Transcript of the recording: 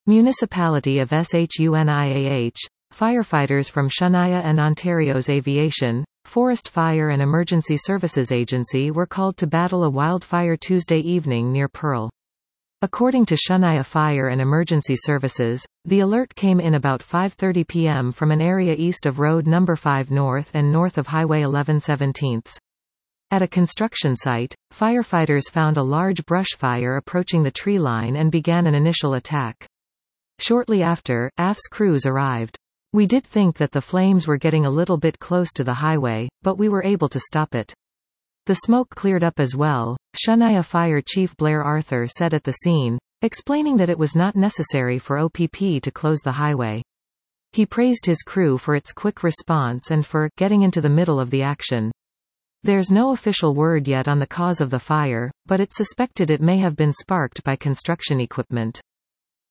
Municipality of Shuniah. Firefighters from Shuniah and Ontario's Aviation, Forest Fire and Emergency Services Agency were called to battle a wildfire Tuesday evening near Pearl. According to Shuniah Fire and Emergency Services, the alert came in about 5:30 p.m. from an area east of Road No. 5 North and north of Highway 11/17. At a construction site, firefighters found a large brush fire approaching the tree line and began an initial attack. Shortly after, AF's crews arrived. "We did think that the flames were getting a little bit close to the highway, but we were able to stop it. The smoke cleared up as well," Shuniah Fire Chief Blair Arthur said at the scene, explaining that it was not necessary for OPP to close the highway. He praised his crew for its quick response and for getting into the middle of the action. There's no official word yet on the cause of the fire, but it's suspected it may have been sparked by construction equipment.